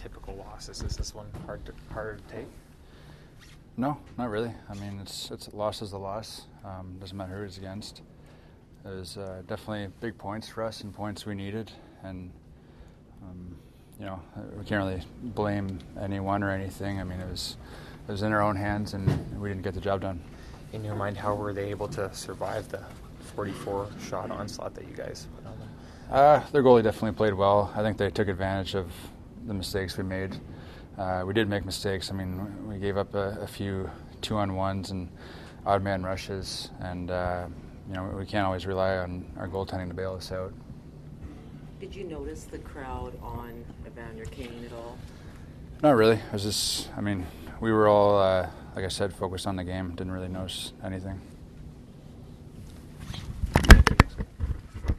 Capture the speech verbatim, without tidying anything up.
typical losses. Is this one hard to, harder to take? No, not really. I mean, it's it's a loss is a loss. Um, doesn't matter who it's against. It was uh, definitely big points for us and points we needed, and um, you know we can't really blame anyone or anything. I mean, it was it was in our own hands, and we didn't get the job done. In your mind, how were they able to survive the forty-four shot onslaught that you guys put on them? Uh, their goalie definitely played well. I think they took advantage of the mistakes we made. Uh, we did make mistakes. I mean, we gave up a, a few two-on-ones and odd man rushes, and uh, you know we can't always rely on our goaltending to bail us out. Did you notice the crowd on Evander Kane at all? Not really. It was just, I mean, we were all, uh, like I said, focused on the game. Didn't really notice anything.